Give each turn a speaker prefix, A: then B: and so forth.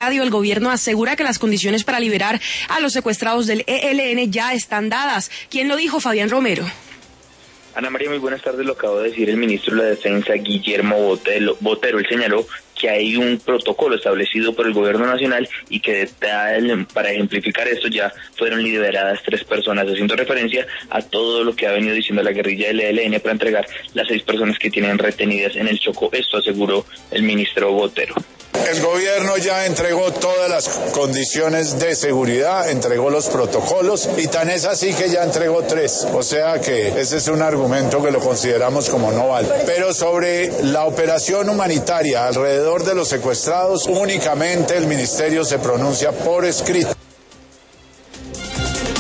A: El gobierno asegura que las condiciones para liberar a los secuestrados del ELN ya están dadas. ¿Quién lo dijo? Fabián Romero.
B: Ana María, muy buenas tardes. Lo acabó de decir el ministro de la Defensa, Guillermo Botero. Él señaló que hay un protocolo establecido por el gobierno nacional y que para ejemplificar esto ya fueron liberadas 3 personas, haciendo referencia a todo lo que ha venido diciendo la guerrilla del ELN para entregar las 6 personas que tienen retenidas en el Chocó. Esto aseguró el ministro Botero.
C: El gobierno ya entregó todas las condiciones de seguridad, entregó los protocolos y tan es así que ya entregó 3. O sea que ese es un argumento que lo consideramos como no válido. Pero sobre la operación humanitaria alrededor de los secuestrados, únicamente el ministerio se pronuncia por escrito.